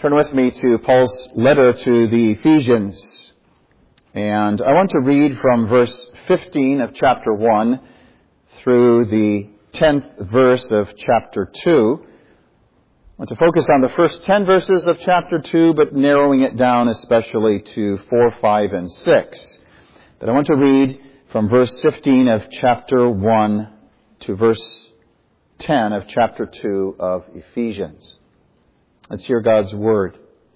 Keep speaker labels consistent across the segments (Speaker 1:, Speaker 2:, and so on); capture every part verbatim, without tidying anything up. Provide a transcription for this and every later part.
Speaker 1: Turn with me to Paul's letter to the Ephesians. And I want to read from verse fifteen of chapter one through the tenth verse of chapter two. I want to focus on the first ten verses of chapter two, but narrowing it down especially to four, five, and six. But I want to read from verse fifteen of chapter one to verse ten of chapter two of Ephesians. Let's hear God's word.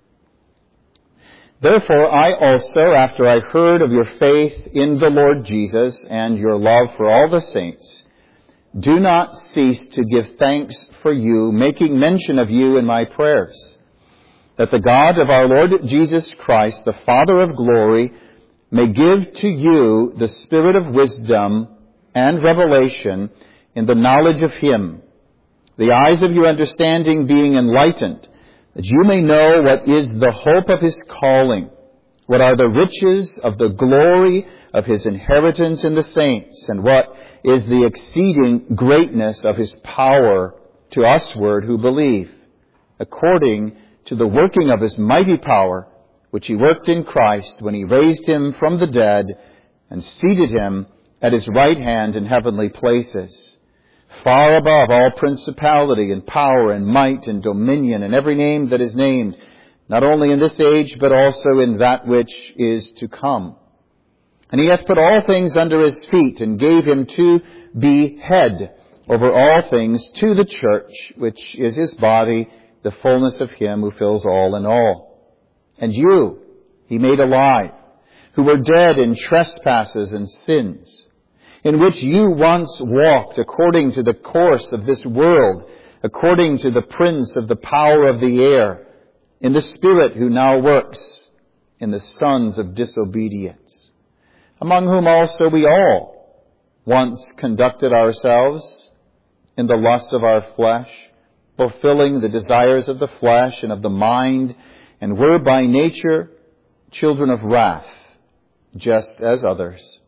Speaker 1: Therefore, I also, after I heard of your faith in the Lord Jesus and your love for all the saints, do not cease to give thanks for you, making mention of you in my prayers, that the God of our Lord Jesus Christ, the Father of glory, may give to you the spirit of wisdom and revelation in the knowledge of Him, the eyes of your understanding being enlightened, that you may know what is the hope of His calling, what are the riches of the glory of His inheritance in the saints, and what is the exceeding greatness of His power to usward who believe, according to the working of His mighty power, which He worked in Christ when He raised Him from the dead and seated Him at His right hand in heavenly places, far above all principality and power and might and dominion and every name that is named, not only in this age, but also in that which is to come. And He hath put all things under His feet, and gave Him to be head over all things to the church, which is His body, the fullness of Him who fills all in all. And you He made alive, who were dead in trespasses and sins, in which you once walked according to the course of this world, according to the prince of the power of the air, in the spirit who now works in the sons of disobedience, among whom also we all once conducted ourselves in the lusts of our flesh, fulfilling the desires of the flesh and of the mind, and were by nature children of wrath, just as others.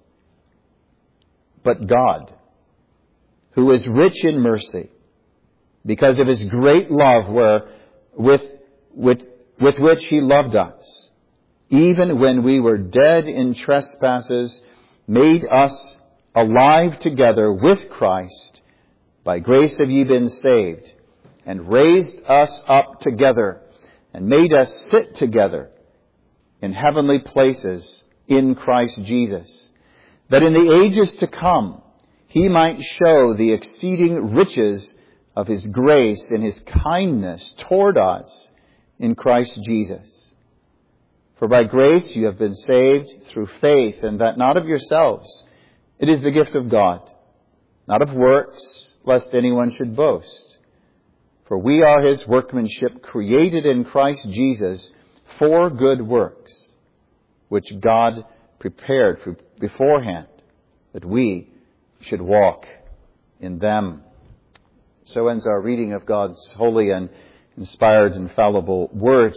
Speaker 1: But God, who is rich in mercy, because of His great love where, with, with, with which He loved us, even when we were dead in trespasses, made us alive together with Christ. By grace have ye been saved, and raised us up together, and made us sit together in heavenly places in Christ Jesus, that in the ages to come He might show the exceeding riches of His grace and His kindness toward us in Christ Jesus. For by grace you have been saved through faith, and that not of yourselves. It is the gift of God, not of works, lest anyone should boast. For we are His workmanship, created in Christ Jesus for good works, which God prepared for beforehand, that we should walk in them. So ends our reading of God's holy and inspired, infallible Word.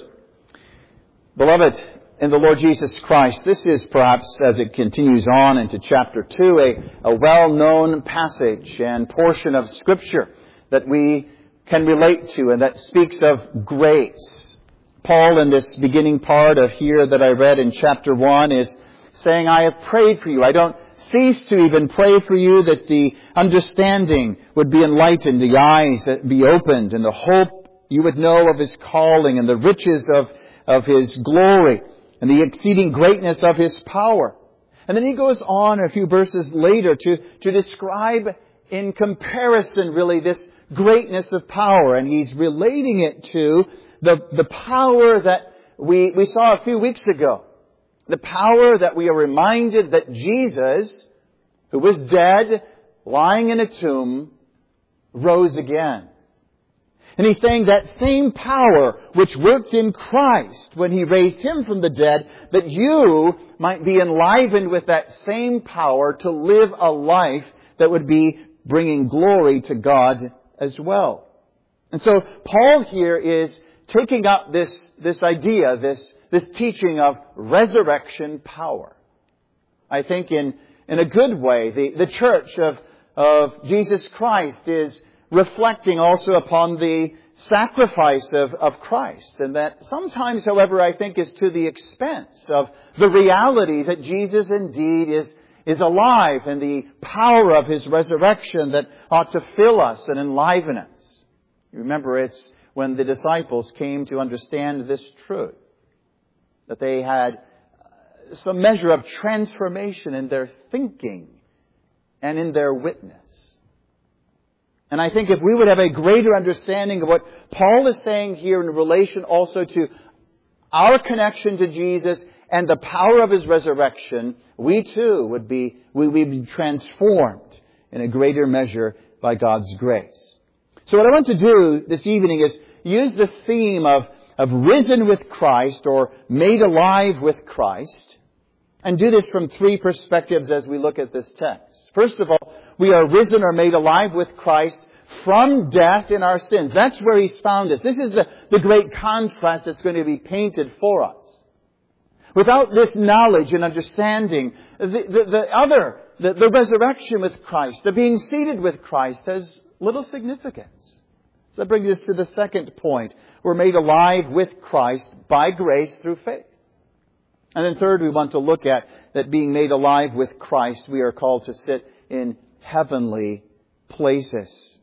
Speaker 1: Beloved, in the Lord Jesus Christ, this is perhaps, as it continues on into chapter two, a, a well-known passage and portion of Scripture that we can relate to and that speaks of grace. Paul, in this beginning part of here that I read in chapter one, is saying, I have prayed for you. I don't cease to even pray for you that the understanding would be enlightened, the eyes that be opened, and the hope you would know of His calling, and the riches of, of His glory, and the exceeding greatness of His power. And then he goes on a few verses later to, to describe in comparison really this greatness of power. And he's relating it to the, the power that we, we saw a few weeks ago. The power that we are reminded that Jesus, who was dead, lying in a tomb, rose again. And he's saying that same power which worked in Christ when He raised Him from the dead, that you might be enlivened with that same power to live a life that would be bringing glory to God as well. And so Paul here is taking up this, this idea, this, this teaching of resurrection power. I think in, in a good way, the, the church of, of Jesus Christ is reflecting also upon the sacrifice of, of Christ. And that sometimes, however, I think is to the expense of the reality that Jesus indeed is, is alive and the power of His resurrection that ought to fill us and enliven us. You remember, it's when the disciples came to understand this truth, that they had some measure of transformation in their thinking and in their witness. And I think if we would have a greater understanding of what Paul is saying here in relation also to our connection to Jesus and the power of His resurrection, we too would be, we would be transformed in a greater measure by God's grace. So what I want to do this evening is use the theme of, of risen with Christ or made alive with Christ, and do this from three perspectives as we look at this text. First of all, we are risen or made alive with Christ from death in our sins. That's where He's found us. This is the, the great contrast that's going to be painted for us. Without this knowledge and understanding, the, the, the other, the, the resurrection with Christ, the being seated with Christ, has little significance. So that brings us to the second point. We're made alive with Christ by grace through faith. And then third, we want to look at that being made alive with Christ, we are called to sit in heavenly places.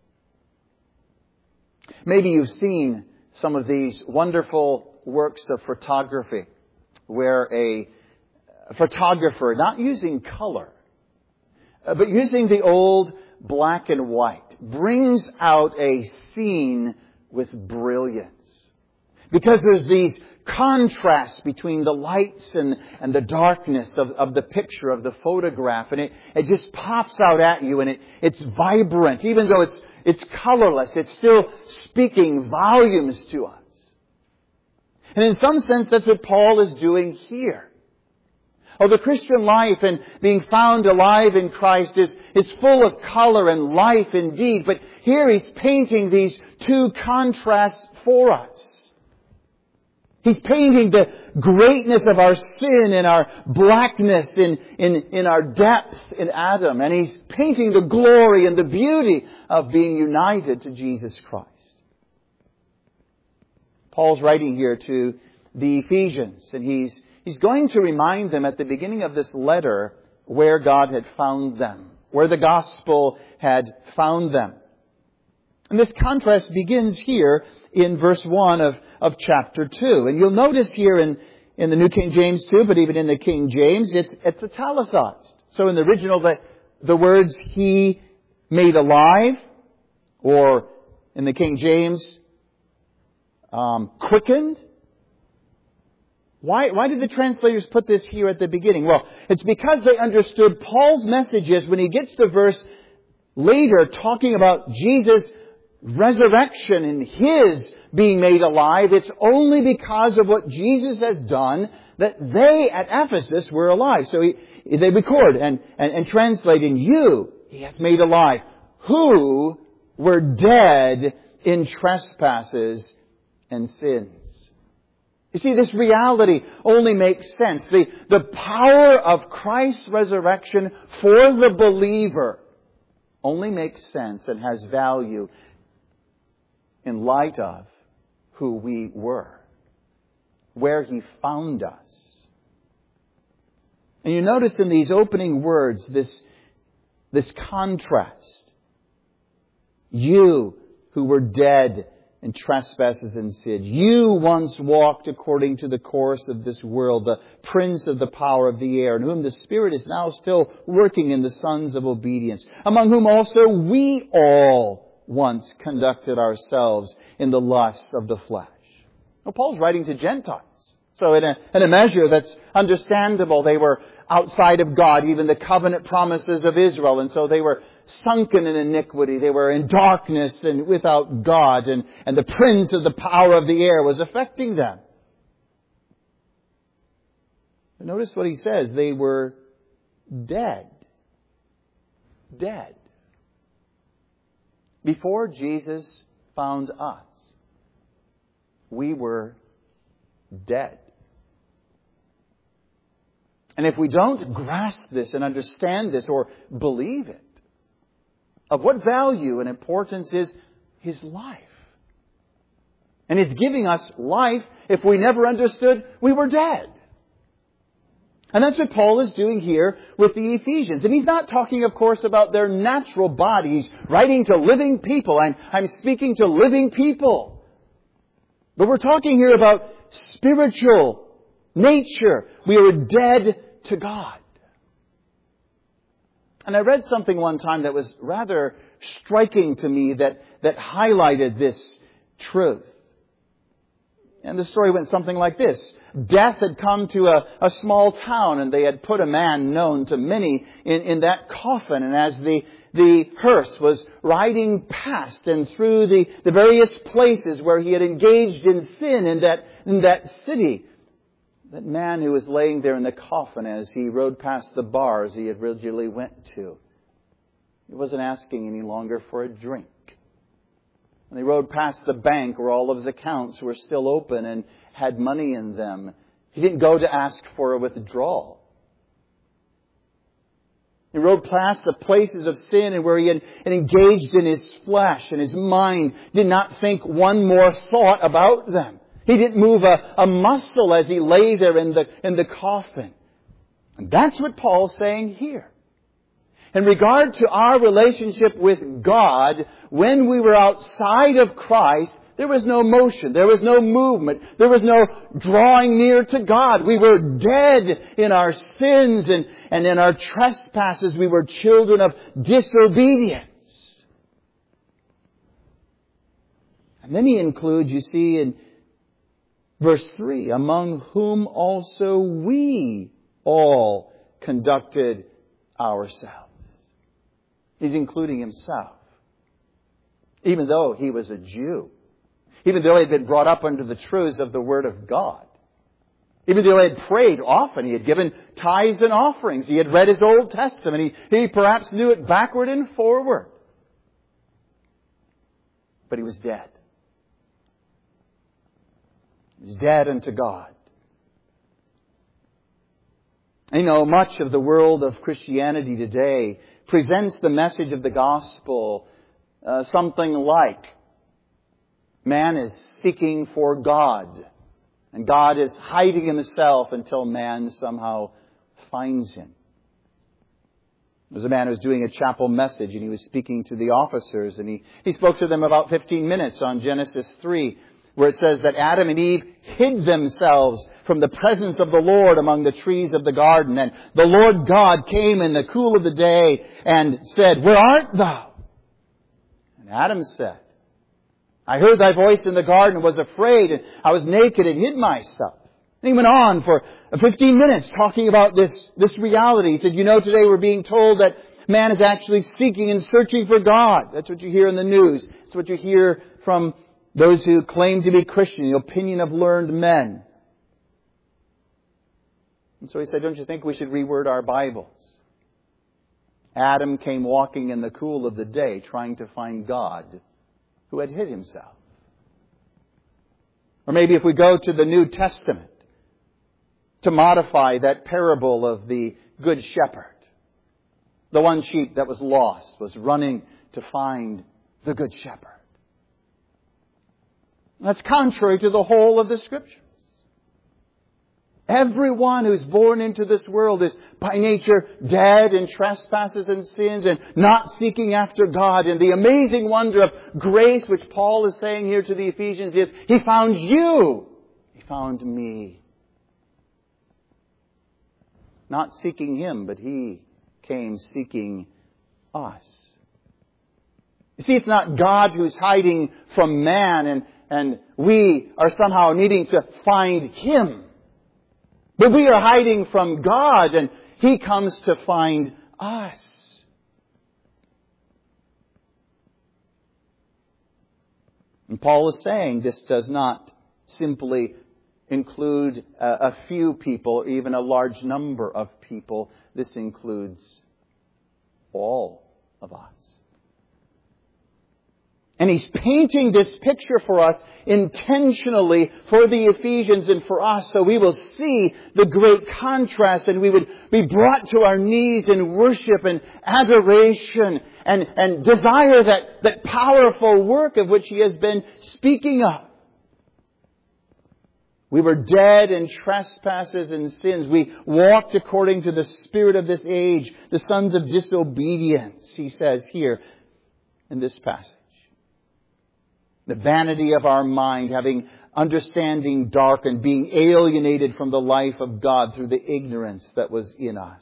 Speaker 1: Maybe you've seen some of these wonderful works of photography where a photographer, not using color, but using the old black and white, brings out a scene with brilliance. Because there's these contrasts between the lights and, and the darkness of, of the picture, of the photograph. And it, it just pops out at you, and it, it's vibrant. Even though it's, it's colorless, it's still speaking volumes to us. And in some sense, that's what Paul is doing here. Oh, the Christian life and being found alive in Christ is, is full of color and life indeed. But here he's painting these two contrasts for us. He's painting the greatness of our sin and our blackness in, in, in our depth in Adam. And he's painting the glory and the beauty of being united to Jesus Christ. Paul's writing here to the Ephesians, and he's, he's going to remind them at the beginning of this letter where God had found them, where the gospel had found them. And this contrast begins here in verse one of, of chapter two. And you'll notice here in, in the New King James too, but even in the King James, it's, it's italicized. So in the original, the, the words He made alive, or in the King James, um, quickened. Why, why did the translators put this here at the beginning? Well, it's because they understood Paul's messages when he gets to verse later talking about Jesus' resurrection and His being made alive. It's only because of what Jesus has done that they at Ephesus were alive. So he, they record and, and, and translate in you, He hath made alive, who were dead in trespasses and sins. You see, this reality only makes sense. The, the power of Christ's resurrection for the believer only makes sense and has value in light of who we were, where He found us. And you notice in these opening words this, this contrast. You who were dead in trespasses and sins. You once walked according to the course of this world, the prince of the power of the air, in whom the Spirit is now still working in the sons of obedience, among whom also we all once conducted ourselves in the lusts of the flesh. Well, Paul's writing to Gentiles. So in a, in a measure that's understandable, they were outside of God, even the covenant promises of Israel. And so they were sunken in iniquity. They were in darkness and without God. And, and the prince of the power of the air was affecting them. But notice what he says. They were dead. Dead. Before Jesus found us, we were dead. And if we don't grasp this and understand this or believe it, of what value and importance is His life? And it's giving us life. If we never understood, we were dead. And that's what Paul is doing here with the Ephesians. And he's not talking, of course, about their natural bodies, writing to living people. I'm, I'm speaking to living people. But we're talking here about spiritual nature. We are dead to God. And I read something one time that was rather striking to me that, that highlighted this truth. And the story went something like this. Death had come to a, a small town, and they had put a man known to many in, in that coffin. And as the, the hearse was riding past and through the, the various places where he had engaged in sin in that, in that city, that man who was laying there in the coffin, as he rode past the bars he had regularly went to, he wasn't asking any longer for a drink. When he rode past the bank where all of his accounts were still open and had money in them, he didn't go to ask for a withdrawal. He rode past the places of sin and where he had engaged in his flesh and his mind did not think one more thought about them. He didn't move a, a muscle as he lay there in the, in the coffin. And that's what Paul's saying here. In regard to our relationship with God, when we were outside of Christ, there was no motion, there was no movement, there was no drawing near to God. We were dead in our sins and, and in our trespasses. We were children of disobedience. And then he includes, you see, in verse three, among whom also we all conducted ourselves. He's including himself. Even though he was a Jew. Even though he had been brought up under the truths of the Word of God. Even though he had prayed often. He had given tithes and offerings. He had read his Old Testament. He, he perhaps knew it backward and forward. But he was dead. He was dead unto God. You know, much of the world of Christianity today presents the message of the gospel uh, something like man is seeking for God and God is hiding himself until man somehow finds him. There was a man who was doing a chapel message and he was speaking to the officers and he, he spoke to them about fifteen minutes on Genesis three, where it says that Adam and Eve hid themselves from the presence of the Lord among the trees of the garden. And the Lord God came in the cool of the day and said, "Where art thou?" And Adam said, "I heard thy voice in the garden and was afraid, and I was naked and hid myself." And he went on for fifteen minutes talking about this, this reality. He said, "You know, today we're being told that man is actually seeking and searching for God." That's what you hear in the news. It's what you hear from those who claim to be Christian, the opinion of learned men. And so he said, "Don't you think we should reword our Bibles?" Adam came walking in the cool of the day trying to find God who had hid himself. Or maybe if we go to the New Testament to modify that parable of the Good Shepherd. The one sheep that was lost was running to find the Good Shepherd. That's contrary to the whole of the Scriptures. Everyone who's born into this world is by nature dead in trespasses and sins and not seeking after God. And the amazing wonder of grace, which Paul is saying here to the Ephesians, is He found you. He found me. Not seeking Him, but He came seeking us. You see, it's not God who's hiding from man and, and we are somehow needing to find Him. But we are hiding from God and He comes to find us. And Paul is saying this does not simply include a, a few people, or even a large number of people. This includes all of us. And he's painting this picture for us intentionally for the Ephesians and for us, so we will see the great contrast and we would be brought to our knees in worship and adoration and, and desire that, that powerful work of which he has been speaking of. We were dead in trespasses and sins. We walked according to the spirit of this age, the sons of disobedience, he says here in this passage. The vanity of our mind, having understanding darkened, being alienated from the life of God through the ignorance that was in us.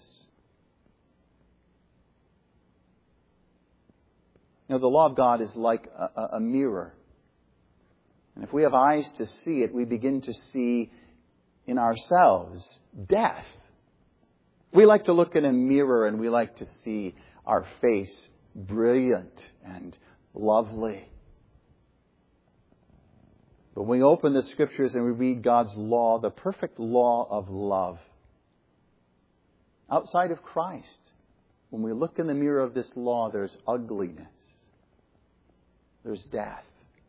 Speaker 1: You know, the law of God is like a, a mirror. And if we have eyes to see it, we begin to see in ourselves death. We like to look in a mirror and we like to see our face brilliant and lovely. But when we open the Scriptures and we read God's law, the perfect law of love, outside of Christ, when we look in the mirror of this law, there's ugliness. There's death.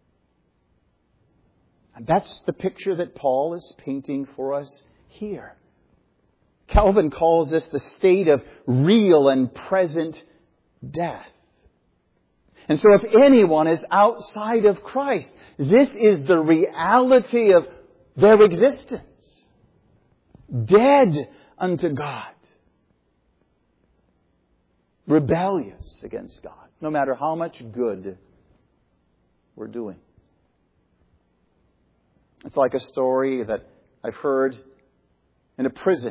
Speaker 1: And that's the picture that Paul is painting for us here. Calvin calls this the state of real and present death. And so if anyone is outside of Christ, this is the reality of their existence. Dead unto God. Rebellious against God. No matter how much good we're doing. It's like a story that I've heard in a prison.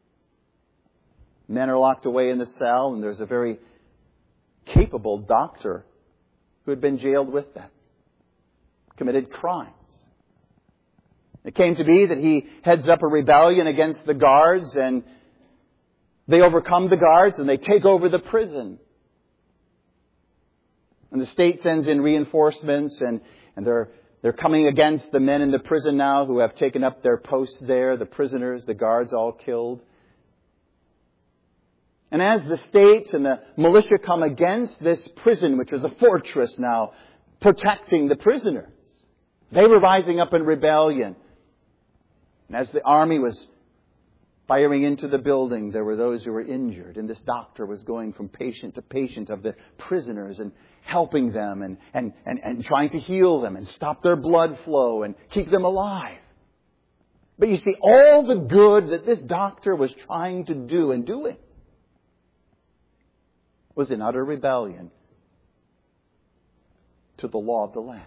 Speaker 1: Men are locked away in the cell and there's a very capable doctor who had been jailed with them. Committed crimes. It came to be that he heads up a rebellion against the guards and they overcome the guards and they take over the prison. And the state sends in reinforcements and, and they're, they're coming against the men in the prison now who have taken up their posts there, the prisoners, the guards all killed. And as the state and the militia come against this prison, which was a fortress now, protecting the prisoners, they were rising up in rebellion. And as the army was firing into the building, there were those who were injured. And this doctor was going from patient to patient of the prisoners and helping them and, and, and, and trying to heal them and stop their blood flow and keep them alive. But you see, all the good that this doctor was trying to do and doing was in utter rebellion to the law of the land.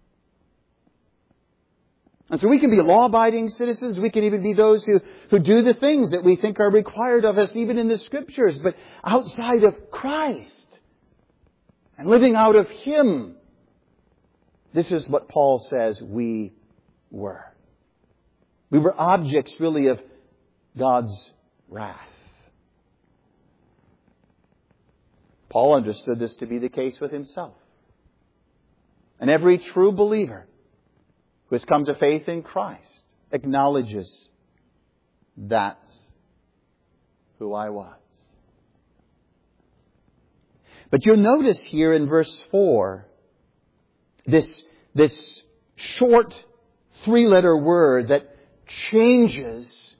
Speaker 1: And so we can be law-abiding citizens. We can even be those who, who do the things that we think are required of us, even in the Scriptures. But outside of Christ and living out of Him, this is what Paul says we were. We were objects, really, of God's wrath. Paul understood this to be the case with himself. And every true believer who has come to faith in Christ acknowledges that's who I was. But you'll notice here in verse four, this, this short three-letter word that changes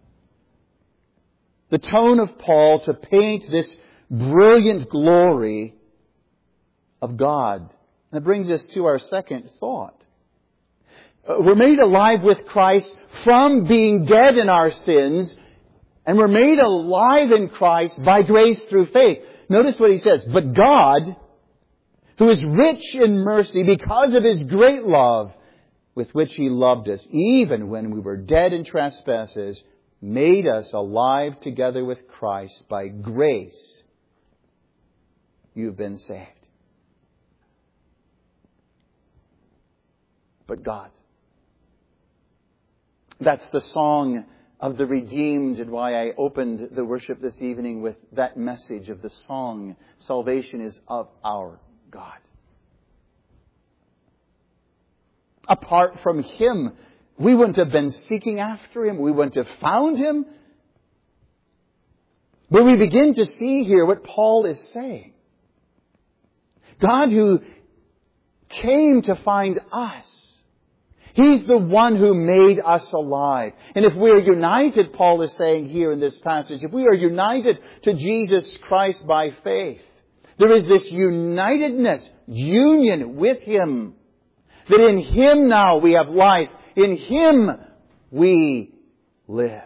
Speaker 1: the tone of Paul to paint this brilliant glory of God. That brings us to our second thought. We're made alive with Christ from being dead in our sins, and we're made alive in Christ by grace through faith. Notice what he says. But God, who is rich in mercy because of His great love with which He loved us, even when we were dead in trespasses, made us alive together with Christ. By grace you've been saved. But God. That's the song of the redeemed, and why I opened the worship this evening with that message of the song, salvation is of our God. Apart from Him, we wouldn't have been seeking after Him. We wouldn't have found Him. But we begin to see here what Paul is saying. God who came to find us. He's the one who made us alive. And if we are united, Paul is saying here in this passage, if we are united to Jesus Christ by faith, there is this unitedness, union with Him. That in Him now we have life. In Him we live.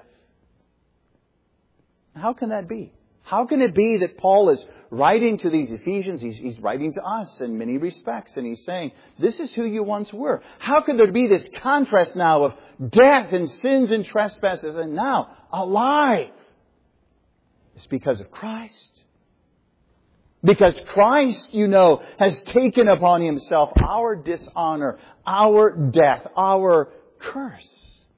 Speaker 1: How can that be? How can it be that Paul is writing to these Ephesians? He's, he's writing to us in many respects. And he's saying, this is who you once were. How could there be this contrast now of death and sins and trespasses and now alive? It's because of Christ. Because Christ, you know, has taken upon Himself our dishonor, our death, our curse.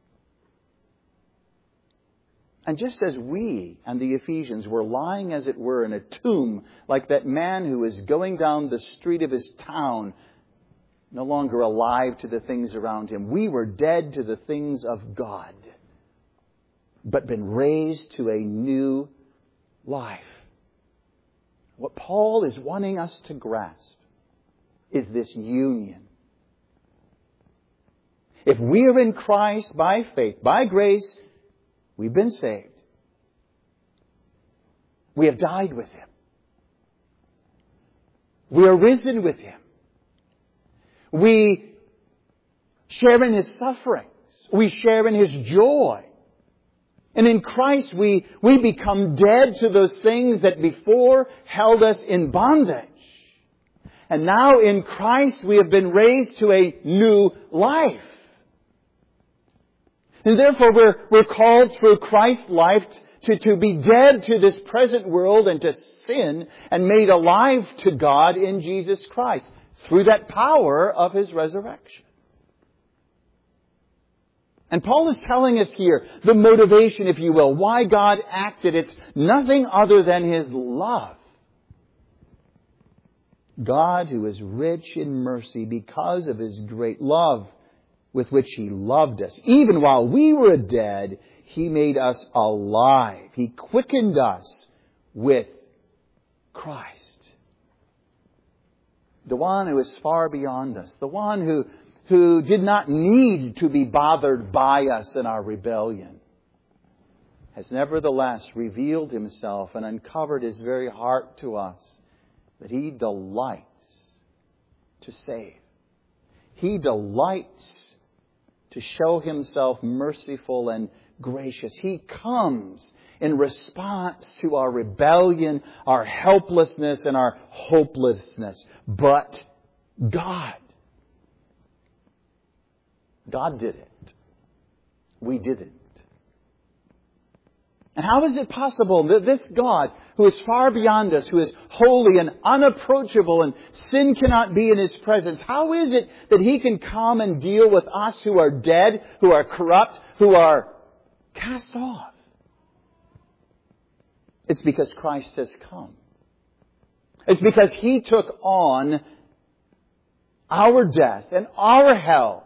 Speaker 1: And just as we and the Ephesians were lying, as it were, in a tomb, like that man who is going down the street of his town, no longer alive to the things around him, we were dead to the things of God, but been raised to a new life. What Paul is wanting us to grasp is this union. If we are in Christ by faith, by grace, we've been saved. We have died with Him. We are risen with Him. We share in His sufferings. We share in His joy. And in Christ we, we become dead to those things that before held us in bondage. And now in Christ we have been raised to a new life. And therefore we're, we're called through Christ's life to, to be dead to this present world and to sin and made alive to God in Jesus Christ through that power of His resurrection. And Paul is telling us here the motivation, if you will, why God acted. It's nothing other than His love. God, who is rich in mercy because of His great love with which He loved us. Even while we were dead, He made us alive. He quickened us with Christ. The one who is far beyond us. The one who, who did not need to be bothered by us in our rebellion, has nevertheless revealed Himself and uncovered His very heart to us, that He delights to save. He delights to show Himself merciful and gracious. He comes in response to our rebellion, our helplessness, and our hopelessness. But God, God did it. We didn't. And how is it possible that this God, who is far beyond us, who is holy and unapproachable, and sin cannot be in His presence, how is it that He can come and deal with us who are dead, who are corrupt, who are cast off? It's because Christ has come. It's because He took on our death and our hell.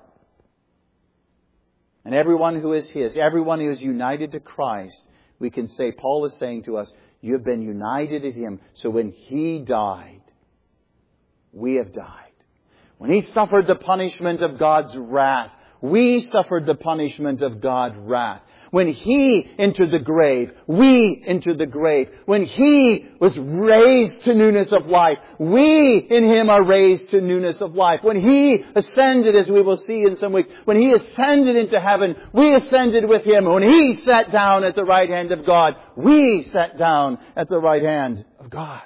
Speaker 1: And everyone who is His, everyone who is united to Christ, we can say, Paul is saying to us, you have been united to Him. So when He died, we have died. When He suffered the punishment of God's wrath, we suffered the punishment of God's wrath. When He entered the grave, we entered the grave. When He was raised to newness of life, we in Him are raised to newness of life. When He ascended, as we will see in some weeks, when He ascended into heaven, we ascended with Him. When He sat down at the right hand of God, we sat down at the right hand of God.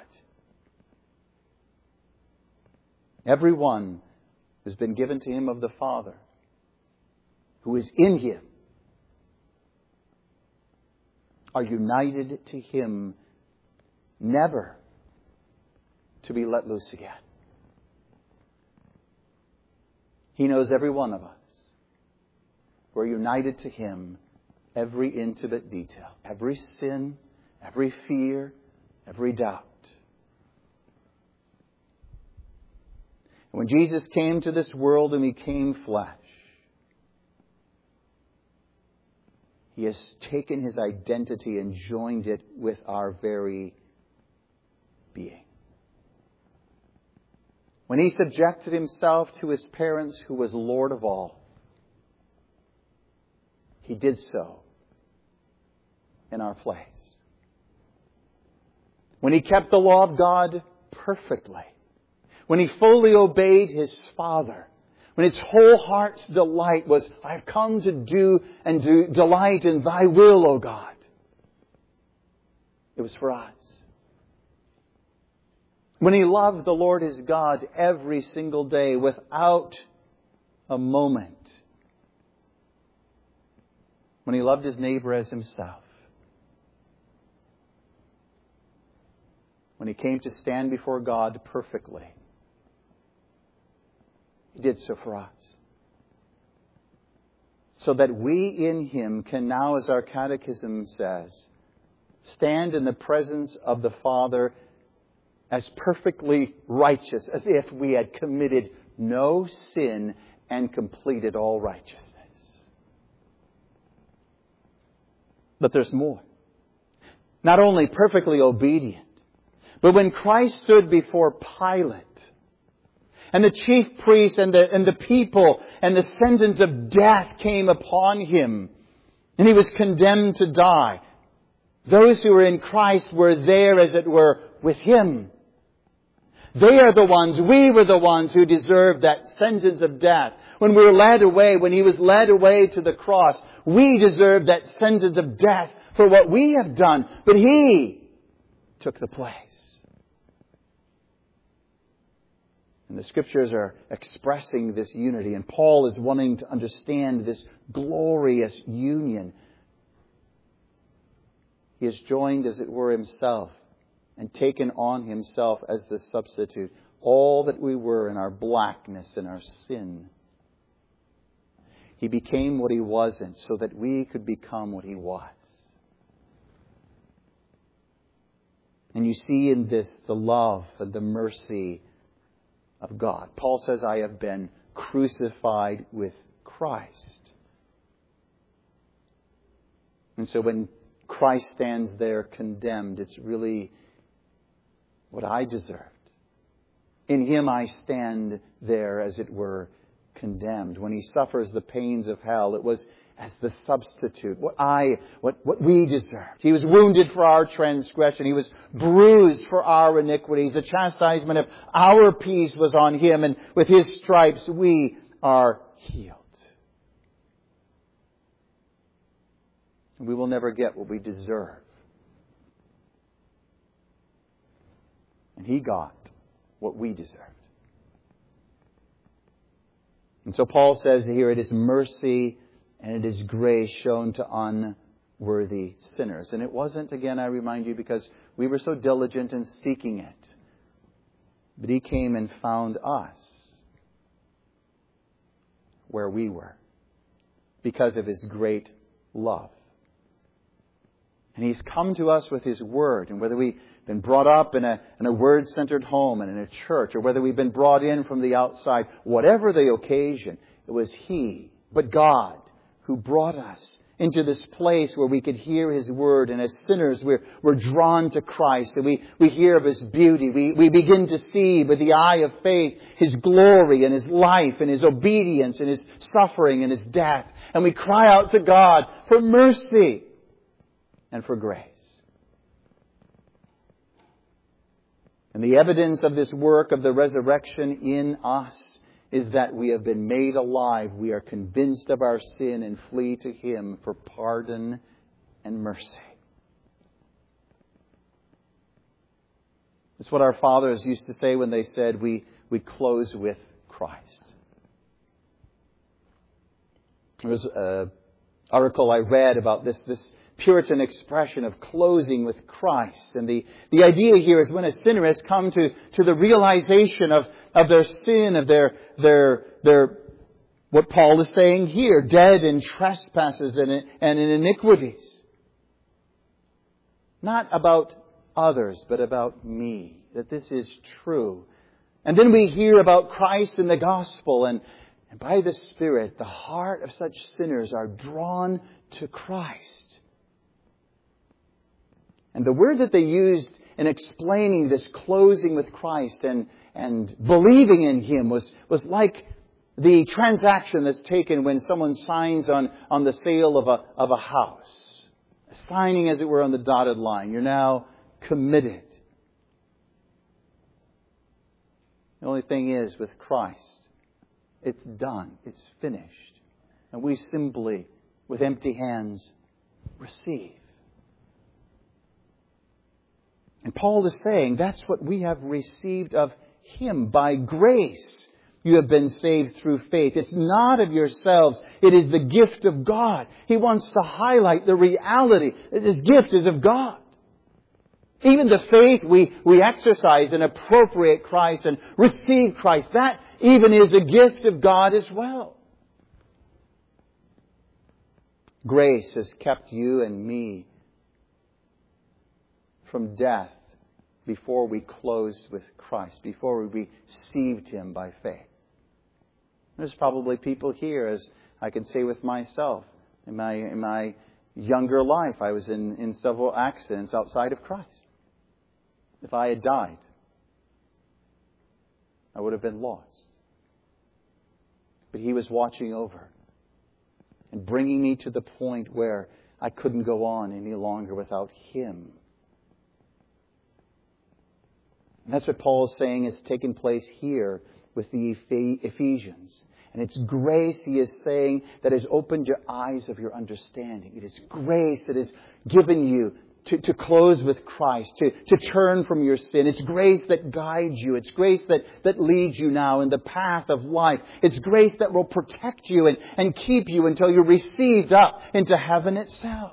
Speaker 1: Everyone who's been given to Him of the Father, who is in Him, are united to Him, never to be let loose again. He knows every one of us. We're united to Him, every intimate detail, every sin, every fear, every doubt. When Jesus came to this world and became flesh, He has taken His identity and joined it with our very being. When He subjected Himself to His parents, who was Lord of all, He did so in our place. When He kept the law of God perfectly, when He fully obeyed His Father, When its whole heart's delight was, I've come to do and to delight in Thy will, O God. It was for us. When he loved the Lord his God every single day without a moment. When he loved his neighbor as himself. When he came to stand before God perfectly. He did so for us. So that we in Him can now, as our catechism says, stand in the presence of the Father as perfectly righteous, as if we had committed no sin and completed all righteousness. But there's more. Not only perfectly obedient, but when Christ stood before Pilate, and the chief priests and the, and the people and the sentence of death came upon Him, and He was condemned to die, those who were in Christ were there, as it were, with Him. They are the ones, we were the ones who deserved that sentence of death. When we were led away, when He was led away to the cross, we deserved that sentence of death for what we have done. But He took the place. And the Scriptures are expressing this unity. And Paul is wanting to understand this glorious union. He has joined, as it were, Himself and taken on Himself as the substitute all that we were in our blackness and our sin. He became what He wasn't so that we could become what He was. And you see in this the love and the mercy of God. Paul says, I have been crucified with Christ. And so when Christ stands there condemned, it's really what I deserved. In Him I stand there, as it were, condemned. When He suffers the pains of hell, it was as the substitute. What I, what, what we deserved. He was wounded for our transgression. He was bruised for our iniquities. The chastisement of our peace was on Him, and with His stripes we are healed. We will never get what we deserve. And He got what we deserved. And so Paul says here, it is mercy and it is grace shown to unworthy sinners. And it wasn't, again, I remind you, because we were so diligent in seeking it. But He came and found us where we were because of His great love. And He's come to us with His Word. And whether we've been brought up in a, in a Word-centered home and in a church, or whether we've been brought in from the outside, whatever the occasion, it was He, but God, who brought us into this place where we could hear His Word. And as sinners, we're, we're drawn to Christ. And we, we hear of His beauty. We, we begin to see with the eye of faith His glory and His life and His obedience and His suffering and His death. And we cry out to God for mercy and for grace. And the evidence of this work of the resurrection in us is that we have been made alive. We are convinced of our sin and flee to Him for pardon and mercy. It's what our fathers used to say when they said we, we close with Christ. There was an article I read about this, this Puritan expression of closing with Christ. And the, the idea here is when a sinner has come to, to the realization of, of their sin, of their, their, their, what Paul is saying here, dead in trespasses and, and in iniquities. Not about others, but about me. That this is true. And then we hear about Christ in the gospel, and, and by the Spirit, the heart of such sinners are drawn to Christ. And the word that they used in explaining this closing with Christ and, and believing in Him was, was like the transaction that's taken when someone signs on, on the sale of a, of a house. Signing, as it were, on the dotted line. You're now committed. The only thing is, with Christ, It's done. It's finished. And we simply, with empty hands, receive. And Paul is saying that's what we have received of Him. By grace you have been saved through faith. It's not of yourselves. It is the gift of God. He wants to highlight the reality that this gift is of God. Even the faith we, we exercise and appropriate Christ and receive Christ, that even is a gift of God as well. Grace has kept you and me from death before we closed with Christ, before we received Him by faith. There's probably people here, as I can say with myself, in my in my younger life, I was in, in several accidents outside of Christ. If I had died, I would have been lost. But He was watching over and bringing me to the point where I couldn't go on any longer without Him. And that's what Paul is saying has taken place here with the Ephesians. And it's grace, he is saying, that has opened your eyes of your understanding. It is grace that has given you to, to close with Christ, to, to turn from your sin. It's grace that guides you. It's grace that, that leads you now in the path of life. It's grace that will protect you and, and keep you until you're received up into heaven itself.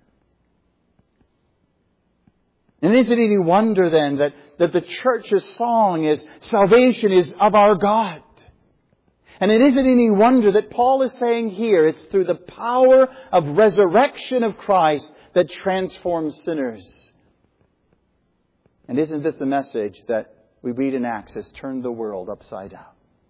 Speaker 1: And is it any wonder then that, that the church's song is, salvation is of our God? And it isn't any wonder that Paul is saying here, it's through the power of resurrection of Christ that transforms sinners. And isn't this the message that we read in Acts has turned the world upside down?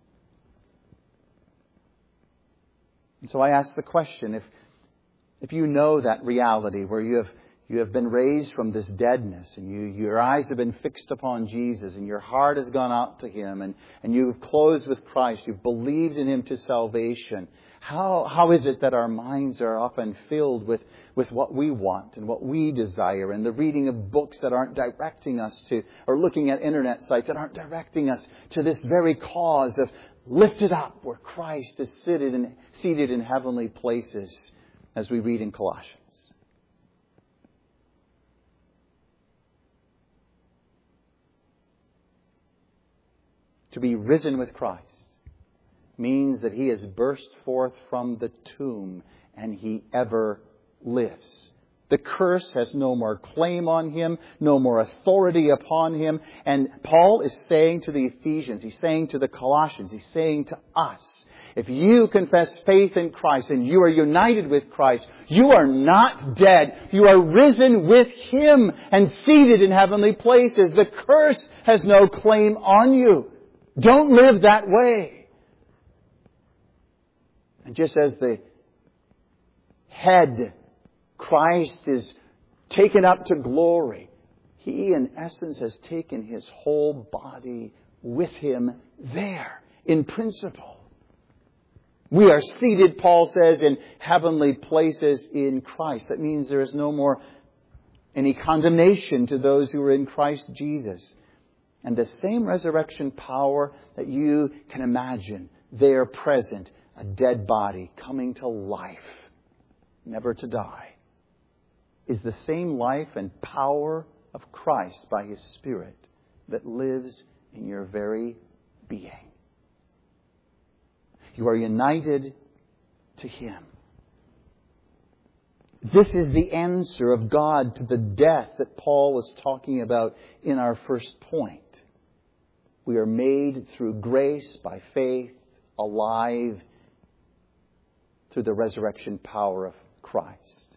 Speaker 1: And so I ask the question, if, if you know that reality where you have You have been raised from this deadness and you, your eyes have been fixed upon Jesus and your heart has gone out to Him and, and you've closed with Christ. You've believed in Him to salvation. How, how is it that our minds are often filled with, with what we want and what we desire and the reading of books that aren't directing us to, or looking at internet sites that aren't directing us to this very cause of lifted up where Christ is seated in, seated in heavenly places, as we read in Colossians? To be risen with Christ means that He has burst forth from the tomb and He ever lives. The curse has no more claim on Him, no more authority upon Him. And Paul is saying to the Ephesians, he's saying to the Colossians, he's saying to us, if you confess faith in Christ and you are united with Christ, you are not dead. You are risen with Him and seated in heavenly places. The curse has no claim on you. Don't live that way. And just as the head, Christ, is taken up to glory, He in essence has taken His whole body with Him there in principle. We are seated, Paul says, in heavenly places in Christ. That means there is no more any condemnation to those who are in Christ Jesus. And the same resurrection power that you can imagine there present, a dead body coming to life, never to die, is the same life and power of Christ by His Spirit that lives in your very being. You are united to Him. This is the answer of God to the death that Paul was talking about in our first point. We are made through grace, by faith, alive through the resurrection power of Christ.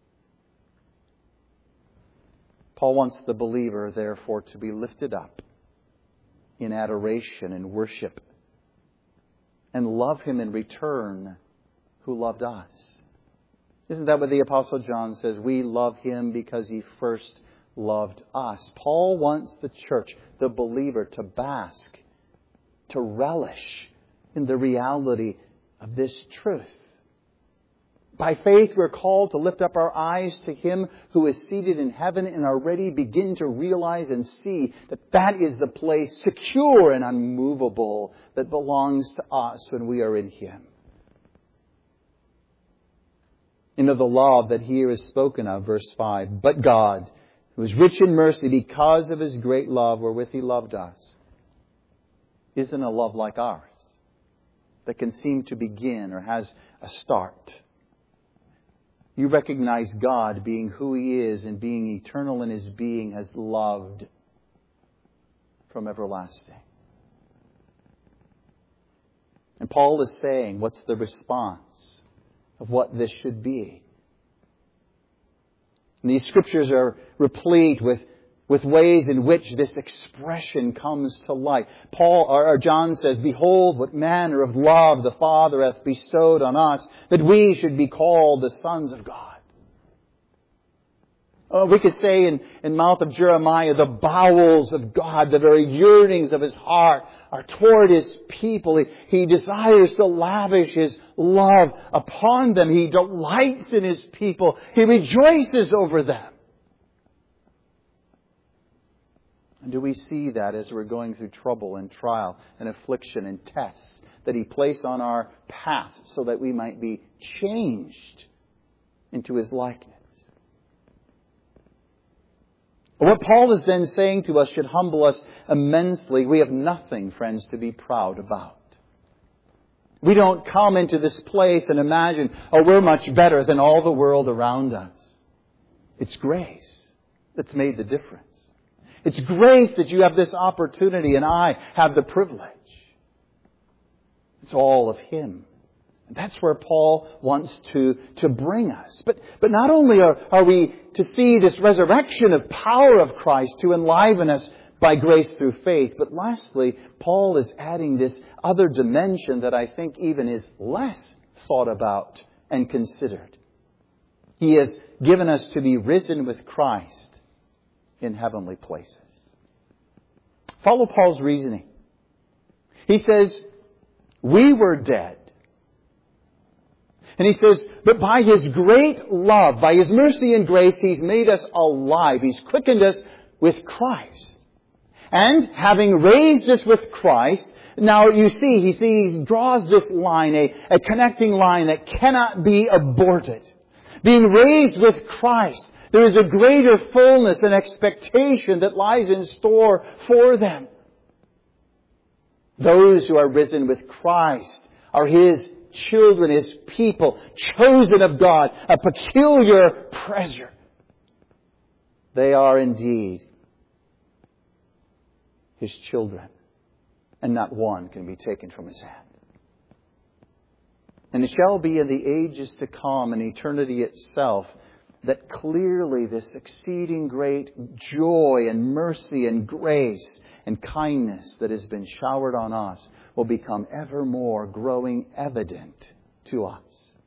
Speaker 1: Paul wants the believer, therefore, to be lifted up in adoration and worship and love Him in return who loved us. Isn't that what the Apostle John says? We love Him because He first loved us. Paul wants the church, the believer, to bask, to relish in the reality of this truth. By faith, we're called to lift up our eyes to Him who is seated in heaven and already begin to realize and see that that is the place secure and unmovable that belongs to us when we are in Him. Into the love that here is spoken of, verse five. But God, who is rich in mercy because of His great love wherewith He loved us, isn't a love like ours that can seem to begin or has a start. You recognize God being who He is and being eternal in His being has loved from everlasting. And Paul is saying, what's the response of what this should be? And these scriptures are replete with, with ways in which this expression comes to light. Paul, or, or John says, Behold, what manner of love the Father hath bestowed on us, that we should be called the sons of God. Oh, we could say in, in mouth of Jeremiah, the bowels of God, the very yearnings of His heart are toward His people. He, he desires to lavish His love upon them. He delights in His people. He rejoices over them. And do we see that as we're going through trouble and trial and affliction and tests that He placed on our path so that we might be changed into His likeness? What Paul is then saying to us should humble us immensely. We have nothing, friends, to be proud about. We don't come into this place and imagine, oh, we're much better than all the world around us. It's grace that's made the difference. It's grace that you have this opportunity and I have the privilege. It's all of Him. And that's where Paul wants to, to bring us. But, but not only are, are we to see this resurrection of power of Christ to enliven us by grace through faith, but lastly, Paul is adding this other dimension that I think even is less thought about and considered. He has given us to be risen with Christ in heavenly places. Follow Paul's reasoning. He says, we were dead. And he says, but by His great love, by His mercy and grace, He's made us alive. He's quickened us with Christ. And having raised us with Christ, now you see, he, he draws this line, a, a connecting line that cannot be aborted. Being raised with Christ, there is a greater fullness and expectation that lies in store for them. Those who are risen with Christ are His children, His people, chosen of God, a peculiar treasure. They are indeed His children, and not one can be taken from His hand. And it shall be in the ages to come, in eternity itself, that clearly this exceeding great joy and mercy and grace and kindness that has been showered on us will become ever more growing evident to us.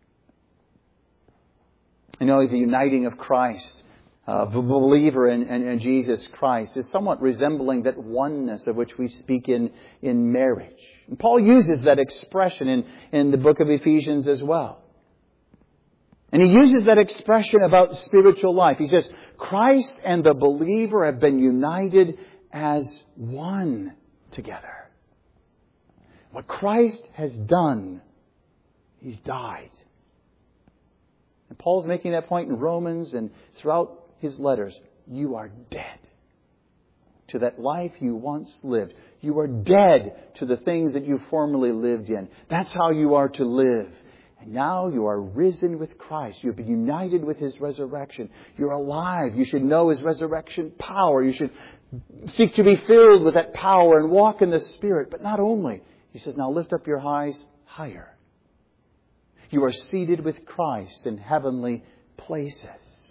Speaker 1: You know, the uniting of Christ, uh, the believer in, in, in Jesus Christ, is somewhat resembling that oneness of which we speak in, in marriage. And Paul uses that expression in, in the book of Ephesians as well. And he uses that expression about spiritual life. He says, Christ and the believer have been united as one together. What Christ has done, He's died. And Paul's making that point in Romans and throughout his letters. You are dead to that life you once lived. You are dead to the things that you formerly lived in. That's how you are to live. And now you are risen with Christ. You've been united with His resurrection. You're alive. You should know His resurrection power. You should seek to be filled with that power and walk in the Spirit. But not only. He says, now lift up your eyes higher. You are seated with Christ in heavenly places.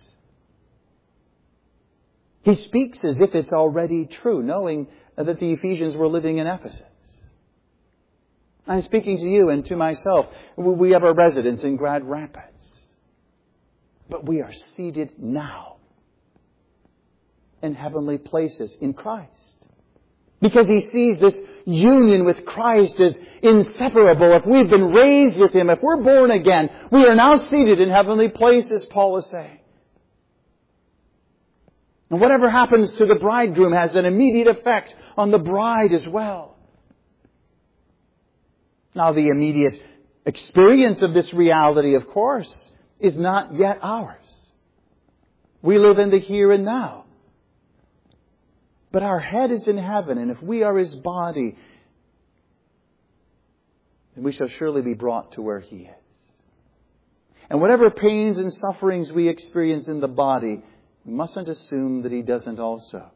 Speaker 1: He speaks as if it's already true, knowing that the Ephesians were living in Ephesus. I'm speaking to you and to myself. We have our residence in Grand Rapids. But we are seated now in heavenly places in Christ. Because He sees this union with Christ is inseparable. If we've been raised with Him, if we're born again, we are now seated in heavenly places, Paul is saying. And whatever happens to the bridegroom has an immediate effect on the bride as well. Now, the immediate experience of this reality, of course, is not yet ours. We live in the here and now. But our head is in heaven, and if we are His body, then we shall surely be brought to where He is. And whatever pains and sufferings we experience in the body, we mustn't assume that He doesn't also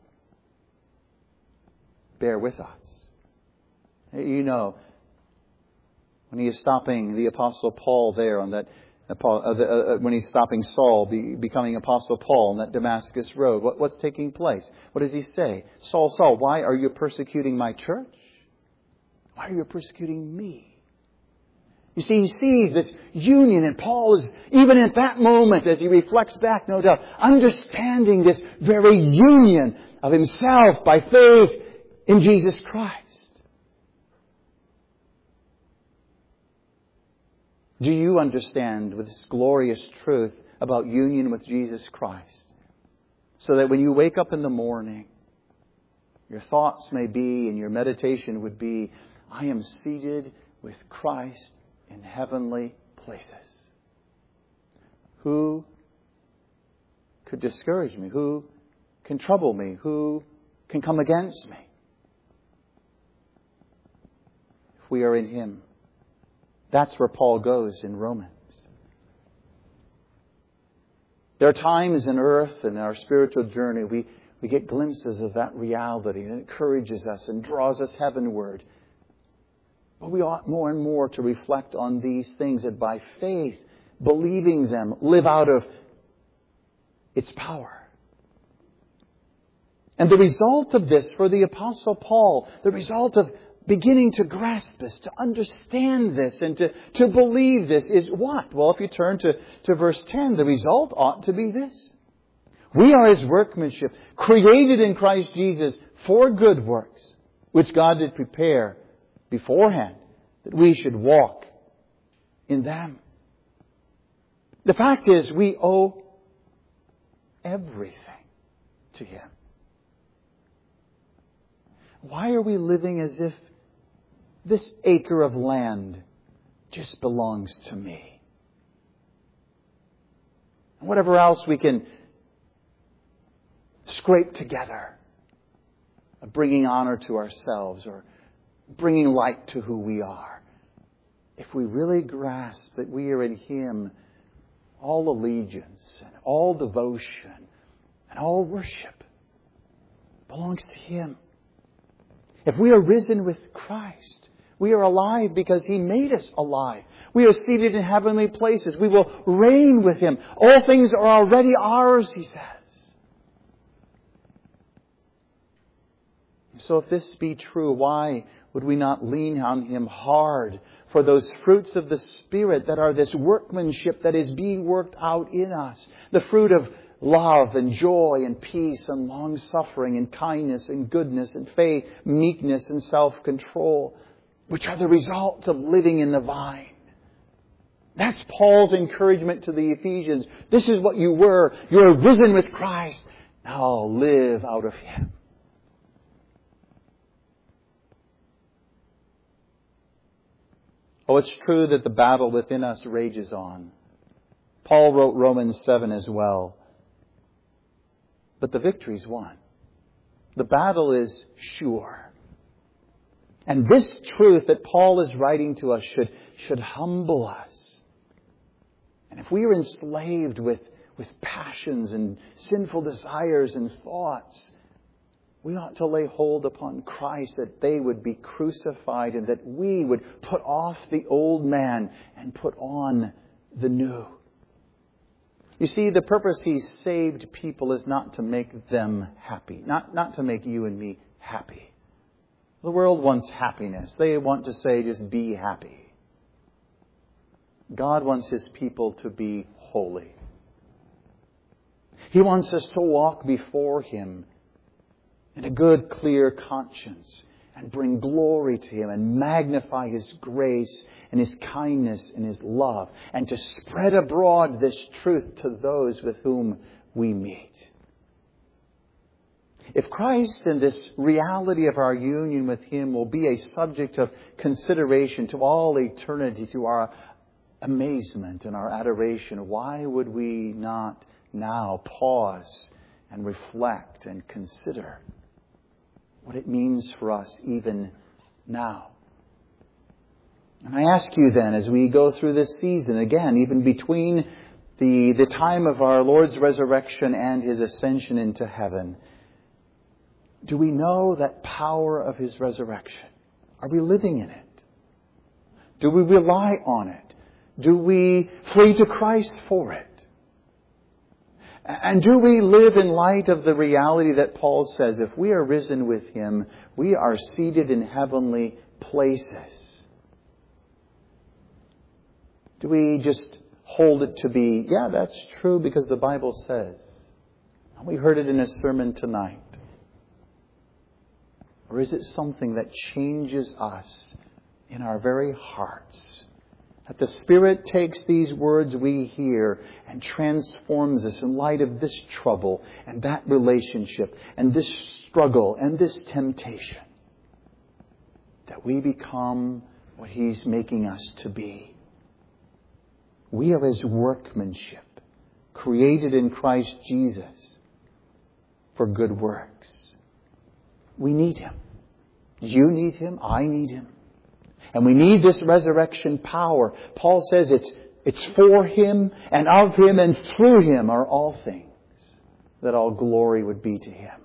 Speaker 1: bear with us. You know, when He is stopping the Apostle Paul there on that Uh, Paul, uh, the, uh, when he's stopping Saul, be, becoming Apostle Paul on that Damascus road, what, what's taking place? What does he say? Saul, Saul, why are you persecuting my church? Why are you persecuting me? You see, he sees this union, and Paul is, even at that moment, as he reflects back, no doubt, understanding this very union of himself by faith in Jesus Christ. Do you understand with this glorious truth about union with Jesus Christ? So that when you wake up in the morning, your thoughts may be and your meditation would be, I am seated with Christ in heavenly places. Who could discourage me? Who can trouble me? Who can come against me? If we are in Him. That's where Paul goes in Romans. There are times in earth and our spiritual journey we, we get glimpses of that reality, and it encourages us and draws us heavenward. But we ought more and more to reflect on these things, and by faith, believing them, live out of its power. And the result of this for the Apostle Paul, the result of beginning to grasp this, to understand this, and to, to believe this is what? Well, if you turn to, to verse ten, the result ought to be this. We are His workmanship, created in Christ Jesus for good works, which God did prepare beforehand, that we should walk in them. The fact is, we owe everything to Him. Why are we living as if this acre of land just belongs to me? And whatever else we can scrape together, bringing honor to ourselves or bringing light to who we are. If we really grasp that we are in Him, all allegiance and all devotion and all worship belongs to Him. If we are risen with Christ, we are alive because He made us alive. We are seated in heavenly places. We will reign with Him. All things are already ours, He says. So if this be true, why would we not lean on Him hard for those fruits of the Spirit that are this workmanship that is being worked out in us? The fruit of love and joy and peace and long-suffering and kindness and goodness and faith, meekness and self-control, which are the results of living in the vine. That's Paul's encouragement to the Ephesians. This is what you were. You are risen with Christ. Now live out of Him. Oh, it's true that the battle within us rages on. Paul wrote Romans seven as well. But the victory's won. The battle is sure. And this truth that Paul is writing to us should, should humble us. And if we are enslaved with, with passions and sinful desires and thoughts, we ought to lay hold upon Christ, that they would be crucified and that we would put off the old man and put on the new. You see, the purpose He saved people is not to make them happy. Not, not to make you and me happy. The world wants happiness. They want to say, just be happy. God wants His people to be holy. He wants us to walk before Him in a good, clear conscience and bring glory to Him and magnify His grace and His kindness and His love, and to spread abroad this truth to those with whom we meet. If Christ and this reality of our union with Him will be a subject of consideration to all eternity, to our amazement and our adoration, why would we not now pause and reflect and consider what it means for us even now? And I ask you then, as we go through this season, again, even between the, the time of our Lord's resurrection and His ascension into heaven, do we know that power of His resurrection? Are we living in it? Do we rely on it? Do we flee to Christ for it? And do we live in light of the reality that Paul says, if we are risen with Him, we are seated in heavenly places? Do we just hold it to be, yeah, that's true because the Bible says? We heard it in a sermon tonight. Or is it something that changes us in our very hearts? That the Spirit takes these words we hear and transforms us in light of this trouble and that relationship and this struggle and this temptation. That we become what He's making us to be. We are His workmanship, created in Christ Jesus for good works. We need Him. You need Him. I need Him. And we need this resurrection power. Paul says it's, it's for Him and of Him and through Him are all things, that all glory would be to Him.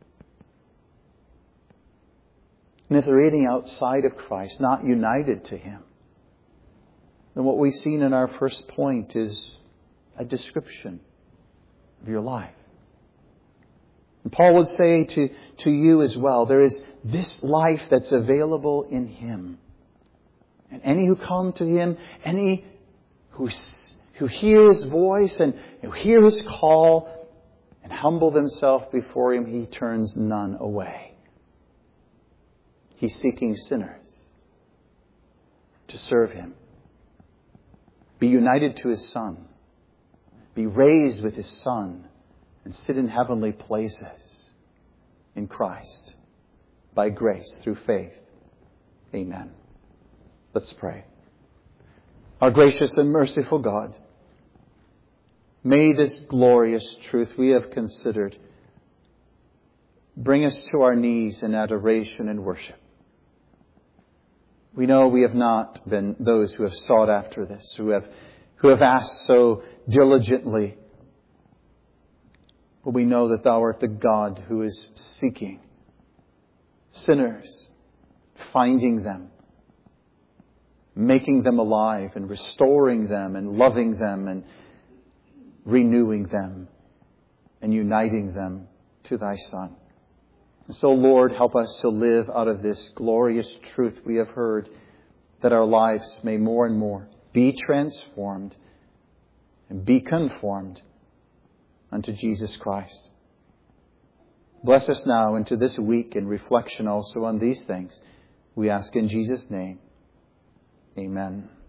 Speaker 1: And if they're anything outside of Christ, not united to Him, then what we've seen in our first point is a description of your life. And Paul would say to, to you as well, there is this life that's available in Him. And any who come to Him, any who, who hear His voice and who hear His call and humble themselves before Him, He turns none away. He's seeking sinners to serve Him. Be united to His Son. Be raised with His Son and sit in heavenly places in Christ by grace through faith. Amen. Let's pray. Our gracious and merciful God, may this glorious truth we have considered bring us to our knees in adoration and worship. We know we have not been those who have sought after this, who have, who have asked so diligently. But we know that Thou art the God who is seeking sinners, finding them, making them alive and restoring them and loving them and renewing them and uniting them to Thy Son. And so, Lord, help us to live out of this glorious truth we have heard, that our lives may more and more be transformed and be conformed unto Jesus Christ. Bless us now into this week in reflection also on these things. We ask in Jesus' name. Amen.